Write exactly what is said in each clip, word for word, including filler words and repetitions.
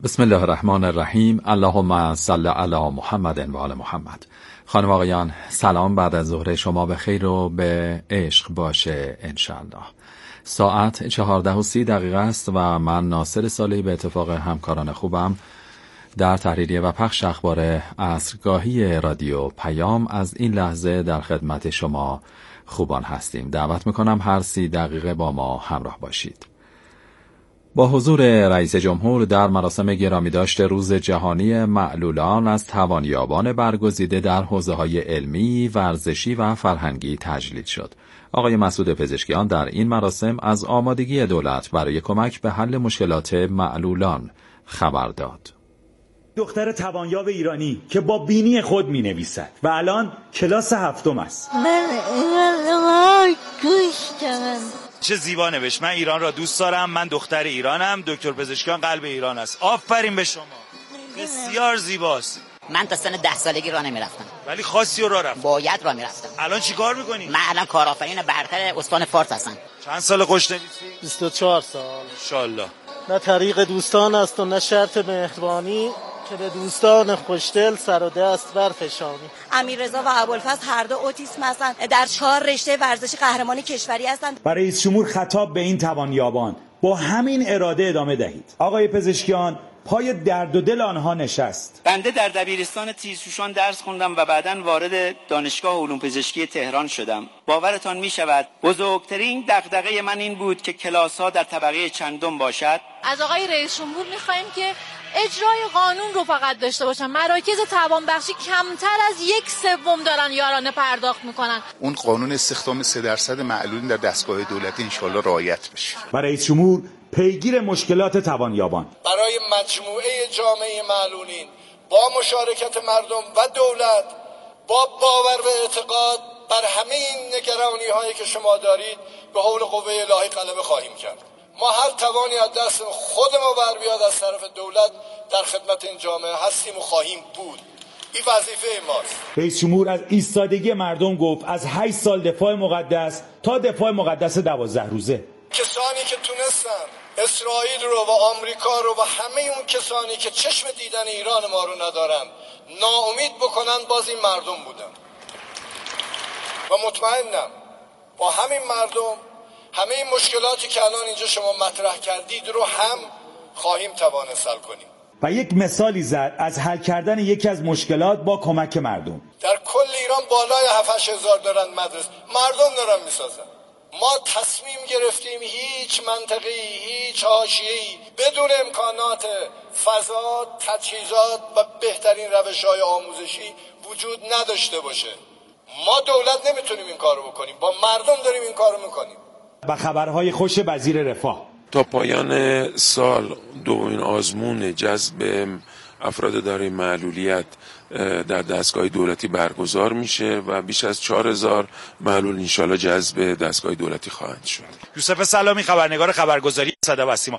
بسم الله الرحمن الرحیم. اللهم صل علی محمد و آل محمد. خانم آقایان، سلام بعد از ظهر شما به خیر و به عشق باشه انشالله. ساعت چهارده و سی دقیقه است و من ناصر صالحی به اتفاق همکاران خوبم در تحریریه و پخش اخبار عصرگاهی رادیو پیام از این لحظه در خدمت شما خوبان هستیم. دعوت میکنم هر سی دقیقه با ما همراه باشید. با حضور رئیس جمهور در مراسم گرامی داشته روز جهانی معلولان از توانیابان برگزیده در حوزه‌های علمی، ورزشی و فرهنگی تجلیل شد. آقای مسعود پزشکیان در این مراسم از آمادگی دولت برای کمک به حل مشکلات معلولان خبر داد. دختر توانیاب ایرانی که با بینی خود می نویسد و الان کلاس هفتم است. من ایران دوست دارم. چه زیبا نوشت. من ایران را دوست دارم. من دختر ایرانم. دکتر پزشکیان قلب ایران است. آفرین به شما. بسیار زیباست. من تا سن ده سالگی راه نمیرفتم. ولی خاصی رو راه رفتم. باید راه میرفتم. الان چیکار میکنی؟ من الان کارآفرین برتر استان فارس هستم. چند سال خوشنویسی؟ بیست و چهار سال. انشالله. نه طریق دوستان است و نه شرط مهربانی که به دوستان خوشدل سر و دست برفشانی. امیررضا و ابوالفضل هر دو اوتیسم هستند. در چهار رشته ورزشی قهرمانی کشوری هستند. برای رئیس جمهور خطاب به این توانیابان با همین اراده ادامه دهید. آقای پزشکیان پای درد و دل آنها نشست. بنده در دبیرستان تیزهوشان درس خوندم و بعداً وارد دانشگاه علوم پزشکی تهران شدم. باورتان می شود بزرگترین دغدغه من این بود که کلاس‌ها در طبقه چندم باشد. از آقای رئیس جمهور می‌خوایم که اجرای قانون رو فقط داشته باشن. مراکز توانبخشی کمتر از یک سوم دارن یارانه پرداخت میکنن. اون قانون استخدام سه درصد معلولین در دستگاه دولتی انشالله رعایت بشه. و رئیس جمهور پیگیر مشکلات توانیابان برای مجموعه جامعه معلولین با مشارکت مردم و دولت با باور و اعتقاد بر همه این نگرانی هایی که شما دارید به حول قوه الهی غلبه خواهیم کرد. ما هر توانی از دست خود ما بر بیاد از طرف دولت در خدمت این جامعه هستیم و خواهیم بود. این وظیفه ماست. رئیس جمهور از ایستادگی مردم گفت، از هشت سال دفاع مقدس تا دفاع مقدس دوازده روزه. کسانی که تونستن اسرائیل رو و آمریکا رو و همه اون کسانی که چشم دیدن ایران ما رو ندارن ناامید بکنن، باز این مردم بودن. و مطمئنم با همین مردم همه این مشکلاتی که الان اینجا شما مطرح کردید رو هم خواهیم توانست حل کنیم. و یک مثالی زد از حل کردن یکی از مشکلات با کمک مردم. در کل ایران بالای هفت هشت هزار دارن مدرسه، مردم دارن میسازن. ما تصمیم گرفتیم هیچ منطقه‌ای، هیچ حاشیه‌ای بدون امکانات فضا، تجهیزات و بهترین روش‌های آموزشی وجود نداشته باشه. ما دولت نمیتونیم این کارو بکنیم، با مردم داریم این کارو میکنیم. و خبرهای خوش وزیر رفاه. تا پایان سال دومین آزمون جذب افراد دارای معلولیت در دستگاه دولتی برگزار میشه و بیش از چهار هزار معلول انشالله جذب دستگاه دولتی خواهند شد. یوسف سلامی، خبرنگار خبرگزاری صدا و سیما.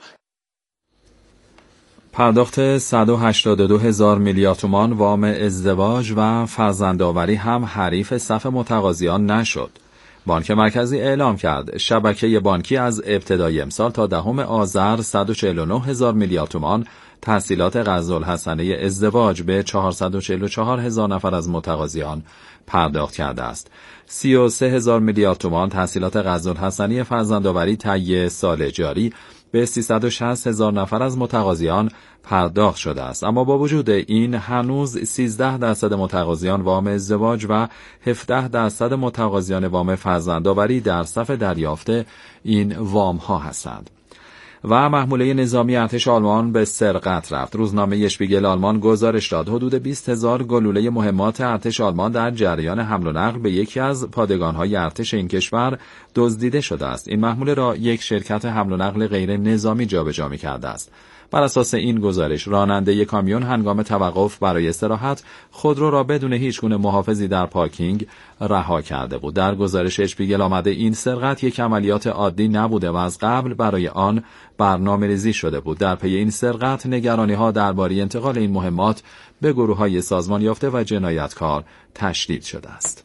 پرداخت صد و هشتاد و دو هزار میلیارد تومان وام ازدواج و فرزندآوری هم حریف صف متقاضیان نشد. بانک مرکزی اعلام کرد شبکه بانکی از ابتدای امسال تا دهم آذر صد و چهل و نه هزار میلیارد تومان تحصیلات قرض‌الحسنه ازدواج به چهارصد و چهل و چهار هزار نفر از متقاضیان پرداخت کرده است. سی و سه هزار میلیارد تومان تحصیلات قرض‌الحسنه فرزندآوری طی سال جاری به سیصد و شصت هزار نفر از متقاضیان پرداخت شده است. اما با وجود این هنوز سیزده درصد متقاضیان وام ازدواج و هفده درصد متقاضیان وام فرزندآوری در صف دریافت این وام ها هستند. و محموله نظامی ارتش آلمان به سرقت رفت. روزنامه اشپیگل آلمان گزارش داد حدود بیست هزار گلوله مهمات ارتش آلمان در جریان حمل و نقل به یکی از پادگان‌های ارتش این کشور دزدیده شده است. این محموله را یک شرکت حمل و نقل غیر نظامی جابجا می‌کرده است. بر اساس این گزارش راننده یک کامیون هنگام توقف برای استراحت خودرو را بدون هیچگونه محافظی در پارکینگ رها کرده بود. در گزارش اشپیگل آمده این سرقت یک عملیات عادی نبوده و از قبل برای آن برنامه‌ریزی شده بود. در پی این سرقت نگرانی‌ها درباره انتقال این مهمات به گروه‌های سازمان یافته و جنایتکار تشدید شده است.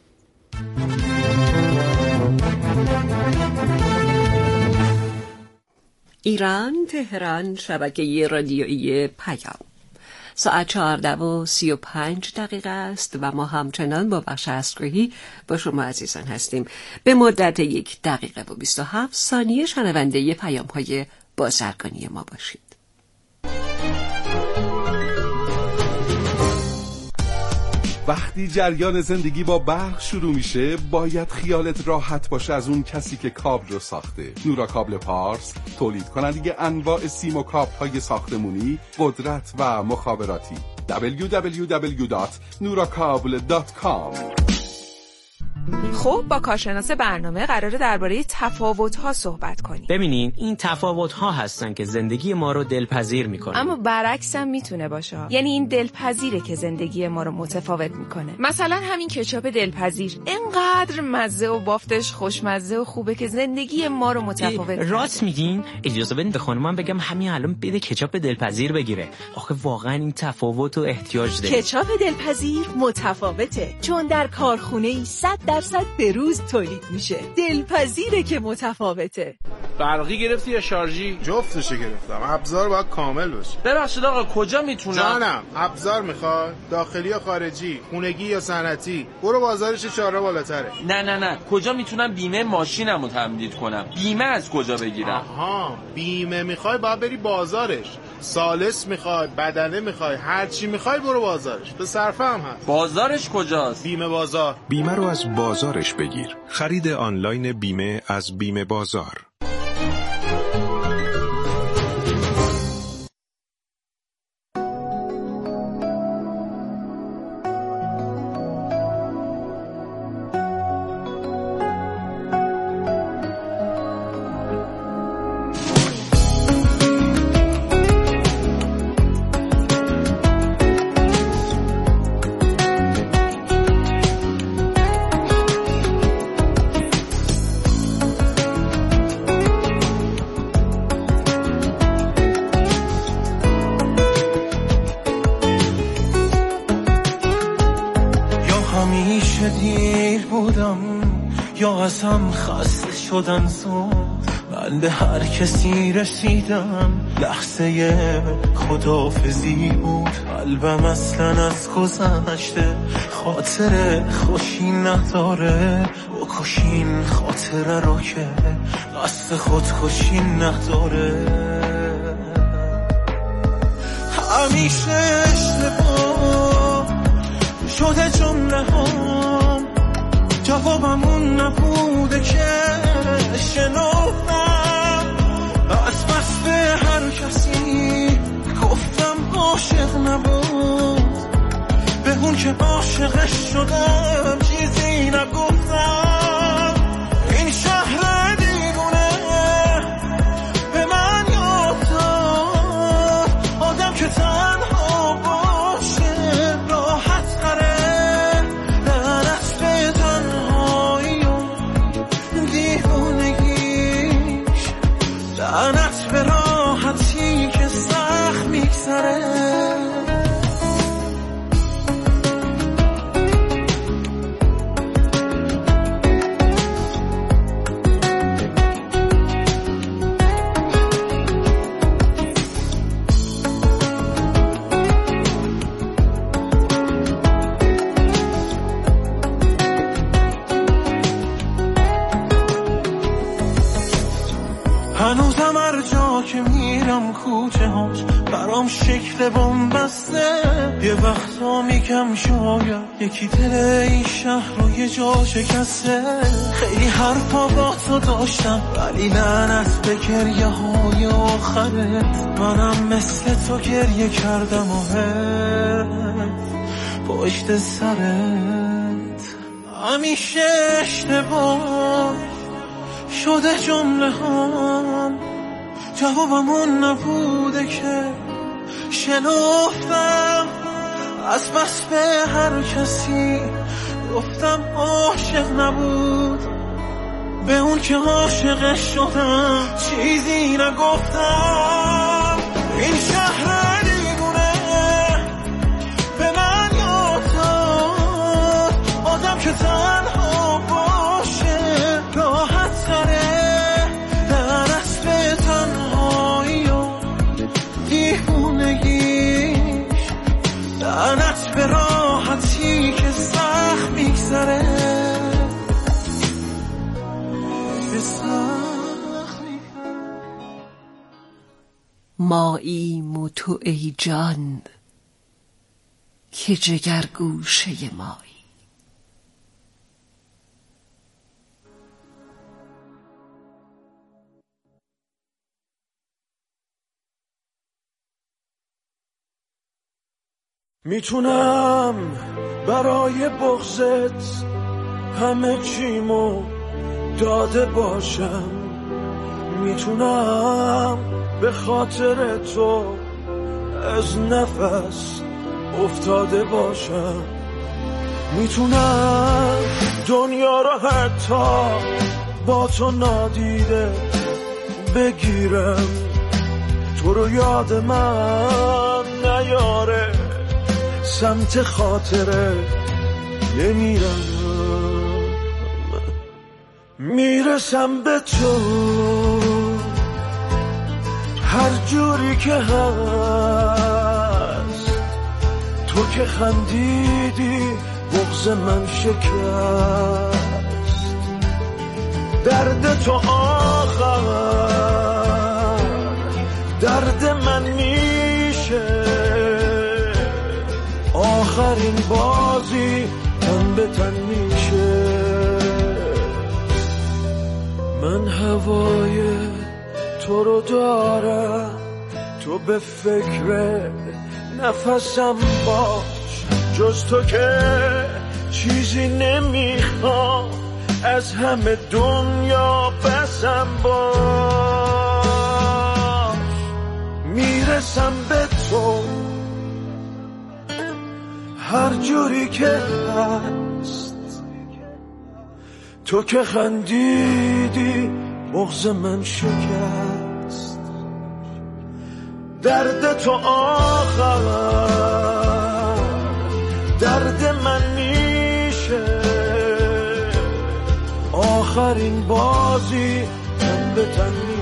ایران تهران، شبکه رادیویی پیام. ساعت چهارده و سی و پنج دقیقه است و ما همچنان با بخش اسکوهی با شما عزیزان هستیم. به مدت یک دقیقه و بیست و هفت ثانیه شنونده پیام های بازرگانی ما باشید. وقتی جریان زندگی با برق شروع میشه باید خیالت راحت باشه از اون کسی که کابل رو ساخته. نورا کابل پارس، تولید کننده انواع سیم و کابل های ساختمونی، قدرت و مخابراتی. دبلیو دبلیو دبلیو دات نورا کابل دات کام. خب با کارشناس برنامه قراره درباره تفاوت‌ها صحبت کنیم. ببینین این تفاوت‌ها هستن که زندگی ما رو دلپذیر میکنن. اما برعکس هم میتونه باشه. یعنی این دلپذیره که زندگی ما رو متفاوت میکنه. مثلا همین کچاپ دلپذیر اینقدر مزه و بافتش خوشمزه و خوبه که زندگی ما رو متفاوت کنه. راست میگین؟ اجازه بدین به خانمم بگم همین الان بده کچاپ دلپذیر بگیره. آخه واقعا این تفاوت و احتیاج داره. کچاپ دلپذیر متفاوته چون در کارخونه‌ای صد درصد به روز تولید میشه. دلپذیره که متفاوته. برقی گرفتی یا شارژی؟ جفتشو گرفتم. ابزار باید کامل باشه. ببخشید آقا کجا میتونم؟ جانم ابزار میخواد؟ داخلی یا خارجی؟ خونگی یا صنعتی؟ برو بازارش چهار بالاتره. نه نه نه کجا میتونم بیمه ماشینمو تمدید کنم؟ بیمه از کجا بگیرم؟ آها بیمه میخوای باید بری بازارش. سالس میخوای، بدنه میخوای، هر چی میخوای برو بازارش. به صرفه هم هست. بازارش کجاست؟ بیمه بازار. بیمه رو از بازارش بگیر. خرید آنلاین بیمه از بیمه بازار. خسته شدم زود من به هر کسی رسیدم لحظه خداحافظی بود قلبم اصلا از گذشته خاطر خوشی نداره بکشین خاطره رو که قصد خودکشی نداره همیشه اشتباه شده جمله هم جوابمون نبوده که شنفتم از بس به هر کسی گفتم عاشق نبود به اون که عاشقش شدم چیزی نگفتم این شهر دیوونه به من یاد داد آدم که تنها باشه راحت تره لعنت به راحتی که سخت میگذره هنوزم هر جا که میرم کوچه هاش برام شکل بنبسته یه وقتا میگم شاید یکی دل این شهر رو یه جا شکسته خیلی حرفا با تو داشتم ولی لعنت به گریه های آخرت منم مثل تو گریه کردم و پشت سرت همیشه اشتباه شده جمله هم جوابمون نبوده که شنفتم از بس به هر کسی گفتم عاشق نبود به اون که عاشقش شدم چیزی نگفتم این شهر دیوونه به من یاد داد آدم که تنها باشه راحت تره در اصل تنها ماییم و تو ای جان که جگر گوشه مایی. میتونم برای بغضت همه چیمو داده باشم، میتونم به خاطر تو از نفس افتاده باشم، میتونم دنیا رو حتی با تو نادیده بگیرم، تو رو یاد من نیاره سمت خاطره نمیرم، میرسم به تو هر جوری که هست، تو که خندیدی بغض من شکست، درد تو آخر درد من میشه، آخرین بازی تن به تن میشه، من هوای تو رو دارم، تو به فکر نفسم باش، جز تو که چیزی نمیخوام از همه دنیا بسم باش، میرسم به تو هر جوری که هست، تو که خندیدی بغض من شکست، درد تو آخر درد من میشه، آخرین بازی تن به تن میشه.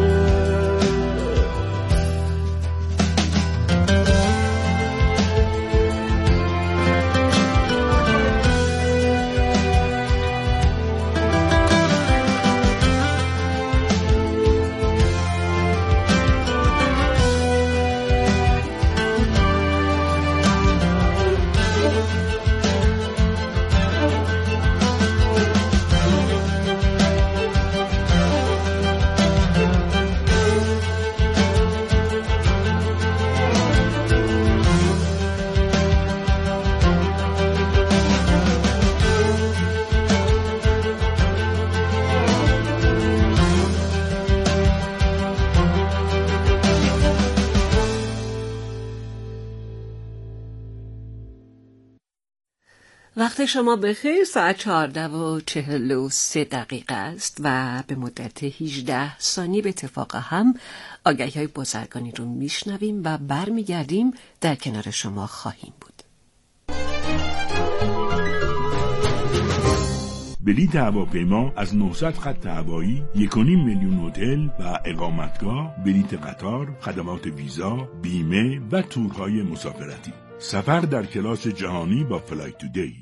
وقت شما بخیر، ساعت چهارده و چهل و سه دقیقه است و به مدت هجده ثانیه به اتفاق هم آگهی های بازرگانی رو میشنویم و برمیگردیم در کنار شما خواهیم بود. بلیط هواپیما از نهصد خط هوایی، یک و نیم میلیون هتل و اقامتگاه، بلیط قطار، خدمات ویزا، بیمه و تورهای مسافرتی. سفر در کلاس جهانی با فلای تودی.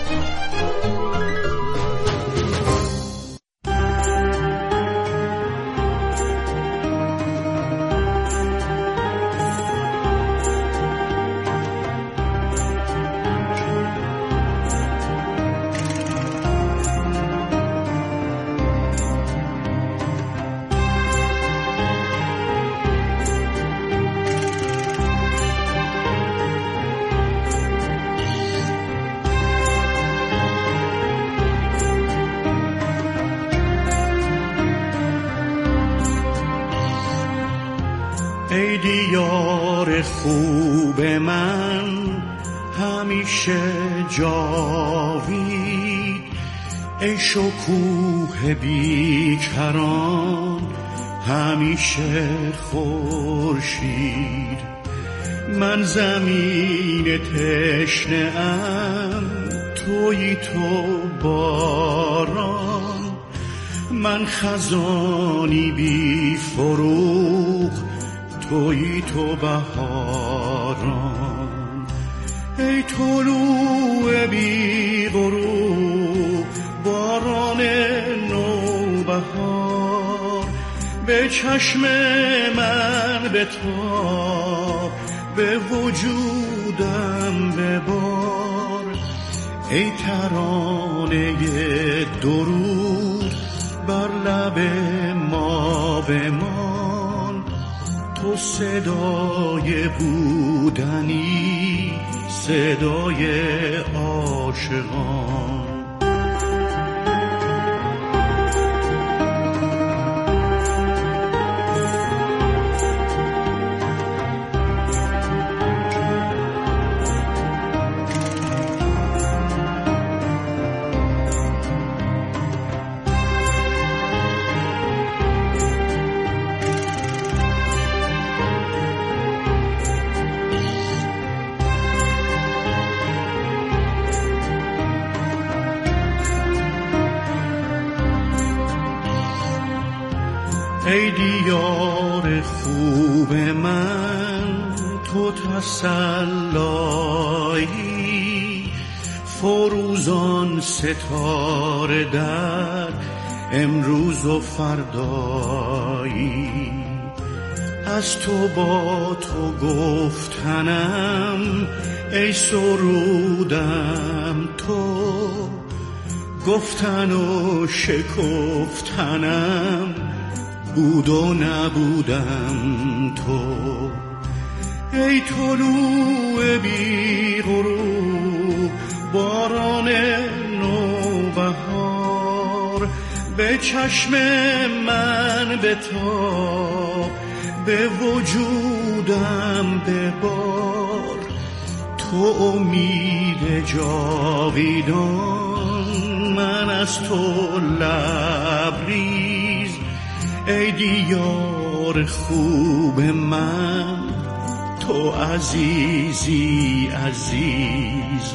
ای دیار خوب من همیشه جاوید، ای شکوه بیکران همیشه خورشید، من زمین تشنه ام تویی تو باران، من خزانی بی فروغ تویی تو بهاران، ای طلوع بی غروب باران نوبهار، به چشم من بتاب، به وجودم ببار، ای ترانه درود بر لب ما بمان. تو صدای بودنی، صدای عاشقان. ای دیار خوب من، تو تسلایی، فروزان ستاره در امروز و فردایی. از تو با تو گفتنم، ای سرودم تو، گفتن و شکفتنم، بود و نبودم تو. ای طلوع بی غروب، باران نوبهار، به چشم من بتاب، به وجودم ببار. تو امید جاویدان، من از تو لبریز. ای دیار خوب من، تو عزیزی عزیز.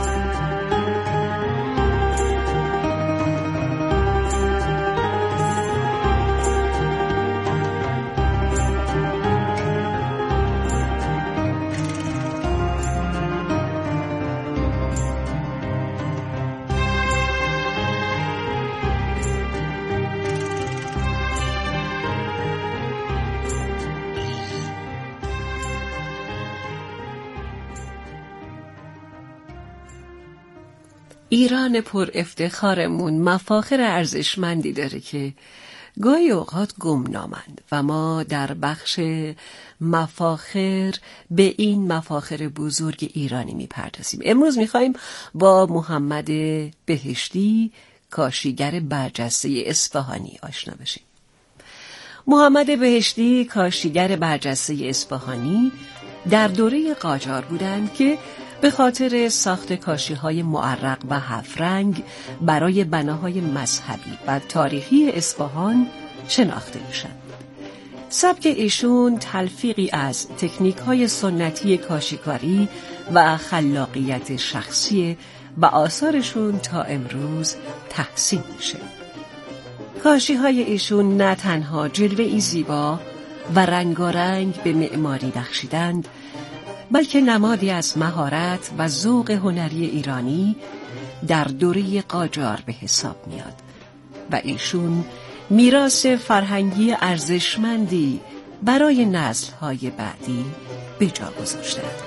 ایران پر افتخارمون مفاخر ارزشمندی داره که گاهی اوقات گمنامند و ما در بخش مفاخر به این مفاخر بزرگ ایرانی میپردازیم. امروز میخوایم با محمد بهشتی، کاشیگر برجسته اصفهانی آشنا بشیم. محمد بهشتی، کاشیگر برجسته اصفهانی، در دوره قاجار بودند که به خاطر ساخت کاشی‌های معرق و هفت رنگ برای بناهای مذهبی و تاریخی اصفهان شناخته میشن. سبک ایشون تلفیقی از تکنیک‌های سنتی کاشیکاری و خلاقیت شخصی و آثارشون تا امروز تحسین میشه. کاشی‌های ایشون نه تنها جلوه‌ای زیبا و رنگارنگ به معماری بخشیدند، بلکه نمادی از مهارت و ذوق هنری ایرانی در دوره قاجار به حساب میاد و ایشون میراث فرهنگی ارزشمندی برای نسل‌های بعدی به جا گذاشتند.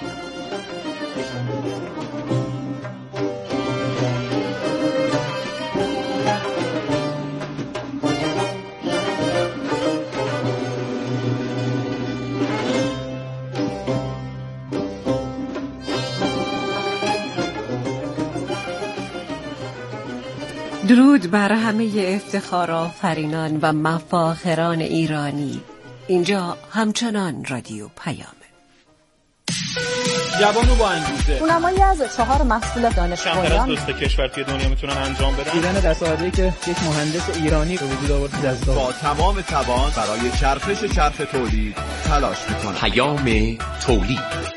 درود بر همه افتخار آفرینان و مفاخران ایرانی. اینجا همچنان رادیو پیامه. جوانو با انگیزه اونمایی از چهار محصول دانشگاهیان دوست کشور توی دنیا میتونن انجام بدن. دیدن در ساعتی که یک مهندس ایرانی به وجود آورد دستا با تمام توان برای چرخش چرخ تولید تلاش میکنه. پیام تولید.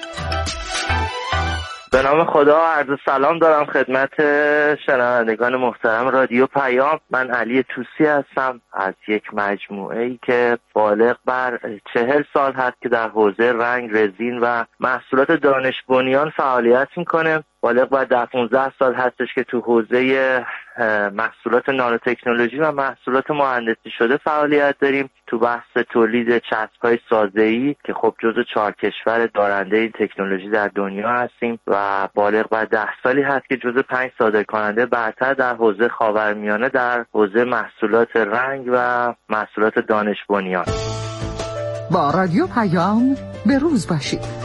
به نام خدا عرض سلام دارم خدمت شنوندگان محترم رادیو پیام. من علی توسی هستم از یک مجموعه‌ای که بالغ بر چهل سال هست که در حوزه رنگ، رزین و محصولات دانش بنیان فعالیت میکنه. بالغ بر ده پانزده سال هستش که تو حوزه محصولات نانوتکنولوژی و محصولات مهندسی شده فعالیت داریم. تو بحث تولید چسب‌های سازه‌ای که خب جزو چهار کشور دارنده این تکنولوژی در دنیا هستیم و بالغ بر ده سالی هست که جزو پنج صادرکننده برتر در حوزه خاورمیانه در حوزه محصولات رنگ و محصولات دانش بنیان. با رادیو پیام به روز باشید.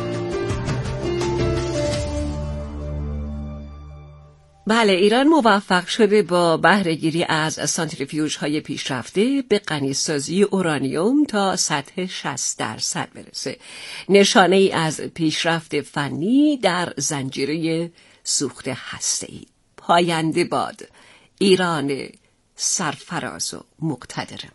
بله، ایران موفق شده با بهره‌گیری از سانتریفیوژهای پیشرفته به غنی‌سازی اورانیوم تا سطح شصت درصد برسه. نشانه ای از پیشرفت فنی در زنجیره سوخت هسته‌ای. پاینده باد ایران سرفراز و مقتدرمون.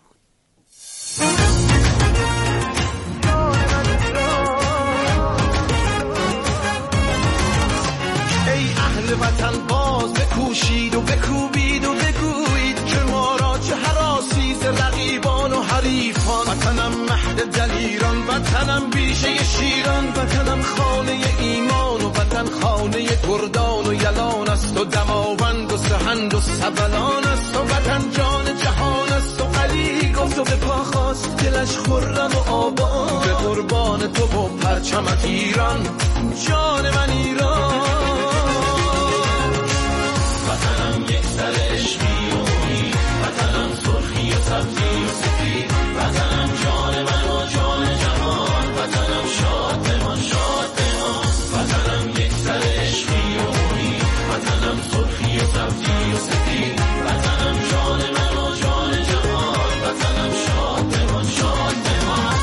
ای اهل وطن باز بکوشید و بکوبید و بگویید که ما را چه هراسی ز رقیبان و حریفان. وطنم مهد دلیران، وطنم بیشه شیران، وطنم خانه ایمان و وطن خانه گردان و یلان است و دماوند و سهند و سبلان است و وطن جان جهان است و علی گفت و به پا خواست دلش خرم و آبان. به قربان تو و پرچمت ایران، جان من ایران. وطنم یک سر عشقی و امید، وطنم سرخی و سبزی و سفید، وطنم جان من و جان جهان، وطنم شاد بمان شاد بمان. وطنم یک سر عشقی و امید، وطنم سرخی و سبزی و سفید، وطنم جان من و جان جهان، وطنم شاد بمان شاد بمان.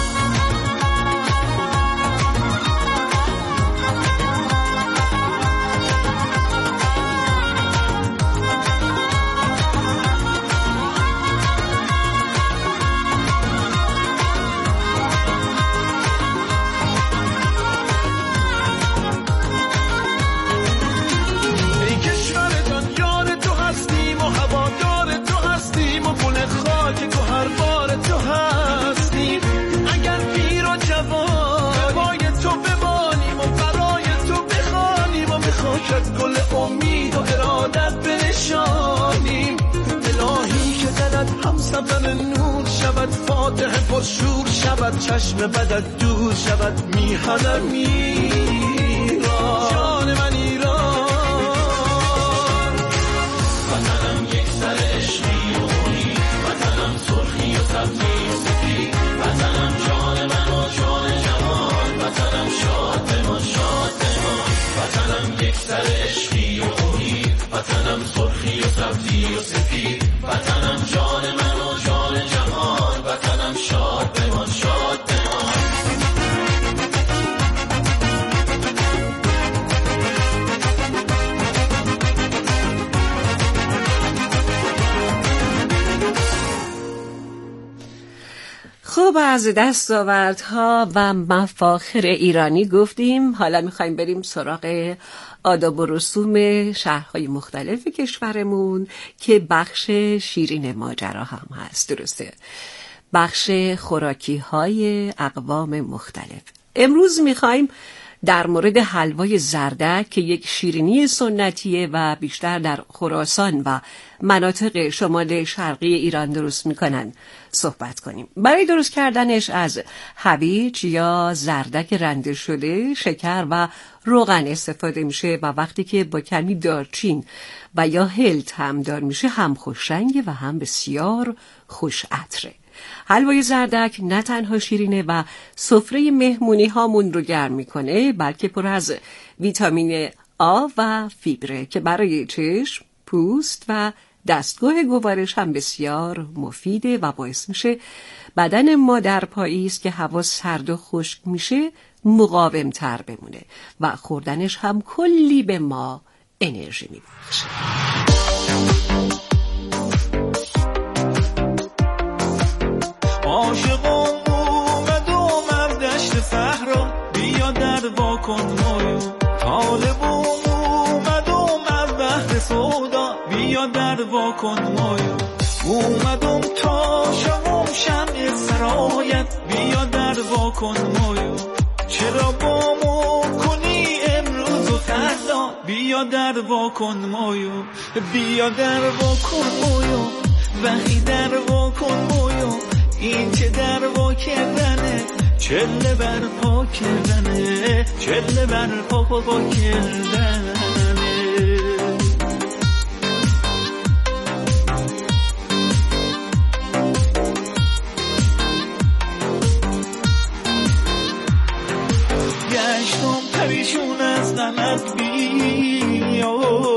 گل امید و ارادت بنشانیم. الهی که دلت هم سفر نور شود، فاتح پرشور شود، چشم بدت دور شود. میهنم ایران، جان من ایران. وطنم یک سر عشقی و امید، وطنم سرخی و سبزی و سفید، وطنم جان من و جان جهان، وطنم شاد بمان شاد بمان. وطنم یک سر عشقی و امید، وطنم سرخی و سبزی و سفید، وطنم جان من و جان جهان، وطنم شاد بمان شاد بمان. خب، از دستاوردها و مفاخر ایرانی گفتیم. حالا میخوایم بریم سراغ آداب و رسوم شهرهای مختلف کشورمون که بخش شیرین ماجرا هم هست. درسته، بخش خوراکی های اقوام مختلف. امروز میخوایم در مورد حلوای زردک که یک شیرینی سنتیه و بیشتر در خراسان و مناطق شمال شرقی ایران درست میکنن صحبت کنیم. برای درست کردنش از هویج یا زردک رنده شده، شکر و روغن استفاده میشه و وقتی که با کمی دارچین و یا هل طعمدار میشه هم خوش رنگه و هم بسیار خوش عطره. حلوای زردک نه تنها شیرینه و سفره مهمونی هامون رو گرم میکنه، بلکه پر از ویتامین آ و فیبره که برای چشم، پوست و دستگاه گوارش هم بسیار مفیده و باعث میشه بدن ما در پاییز که هوا سرد و خشک میشه مقاوم تر بمونه و خوردنش هم کلی به ما انرژی میبخشه. عاشقم اومدم از دشت صحرا، بیا در واکن مایو. طالبم اومدم از بحر سودا، بیا در واکن مایو. اومدم تا شمم شمع سرایت، بیا در واکن مایو. چرا بامو کنی امروز و فردا، بیا بیا در وا کن مویو، بیا در وا کن مویو، وقتی در وا کن مویو، این چه در وا کردنه، چله بر پا کردنه، چله بر پا پا پا کردنه. گشتم پریشون از غمت بیا،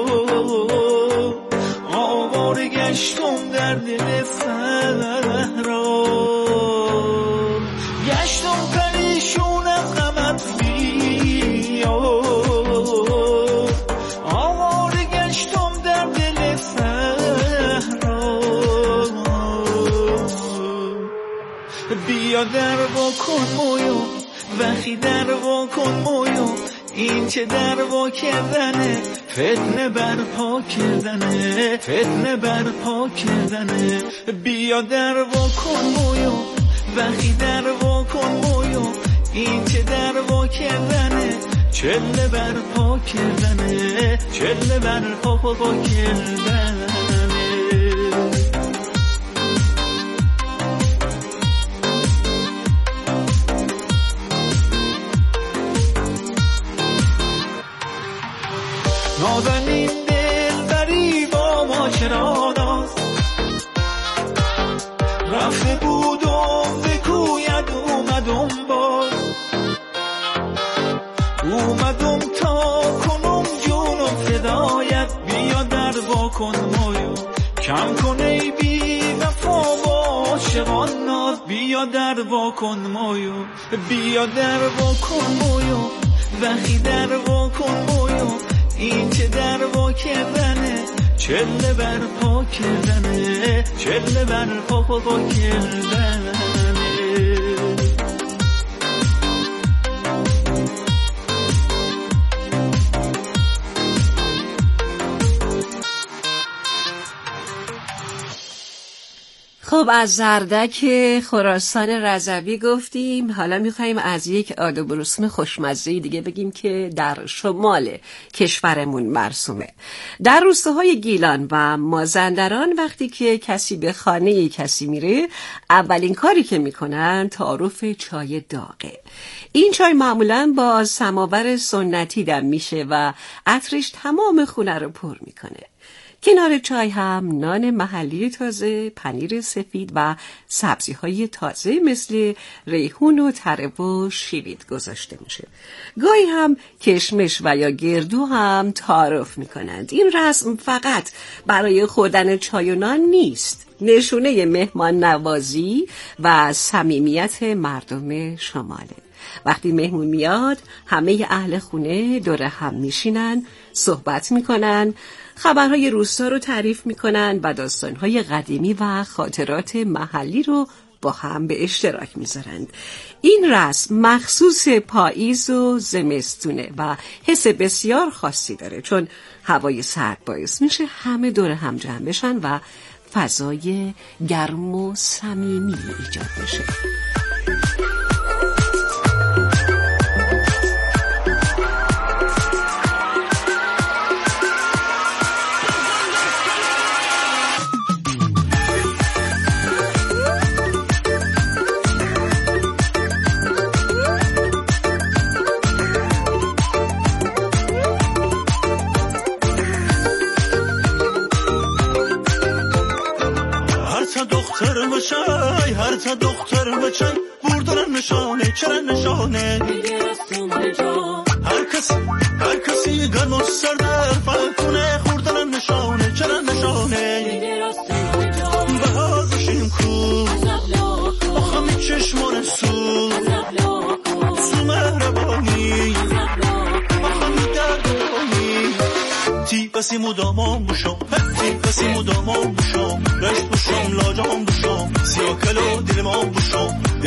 آواره گشتم در دل صحرا، گشتم پریشون از غمت بیا، آواره گشتم در دل صحرا، بیا در وا کن مویو، وقتی در وا کن مویو، این چه در وا کردنه، فتنه برپا کردنه، فتنه برپا کردنه. بیا در وا کن مویو، وقتی در وا کن مویو، این چه در وا کردنه، چله برپا کردنه، چله برپا پا پا کردنه. نازنین دل بری با ما چرا ناز، رفته بودم به کویت اومدم باز، اومدم تا کنم جونم فدایت، بیا در وا کن مویو، کم کن ای بی وفا با عاشقان ناز، بیا در وا کن مویو، بیا در وا کن مویو، وقتی در وا کن مویو، این چه در وا کردنه، چله بر پا کردنه، چله بر پا پا پا کردنه. خب از زردک خراسان رضوی گفتیم، حالا میخواییم از یک آداب و رسوم خوشمزه دیگه بگیم که در شمال کشورمون مرسومه. در روستاهای گیلان و مازندران وقتی که کسی به خانه کسی میره، اولین کاری که میکنن تعارف چای داغه. این چای معمولاً با سماور سنتی دم میشه و عطرش تمام خونه رو پر میکنه. کنار چای هم نان محلی تازه، پنیر سفید و سبزی‌های تازه مثل ریحون و تره و شیوید گذاشته میشه. گاهی هم کشمش و یا گردو هم تعارف میکنند. این رسم فقط برای خوردن چای و نان نیست، نشونه مهمان نوازی و صمیمیت مردم شماله. وقتی مهمون میاد، همه اهل خونه دور هم میشینن، صحبت میکنن، خبرهای روستا رو تعریف میکنن و داستانهای قدیمی و خاطرات محلی رو با هم به اشتراک میذارند. این رسم مخصوص پاییز و زمستونه و حس بسیار خاصی داره، چون هوای سرد باعث میشه همه دور هم جمع بشن و فضای گرم و صمیمی ایجاد بشه. دختر بچای هر تا دختر بچای بردن نشانه چرا نشانه هر کس هر کسی گرم و سرد فرق کنه خوردن نشانه چرا نشانه بهازشیم کو آخمی چشمان سو سو مهربانی آخمی دردانی تی بسی مدامان بشم تی بسی مدامان بشم رشت بشم لاجان بشم سیاه کلو دلمان بشم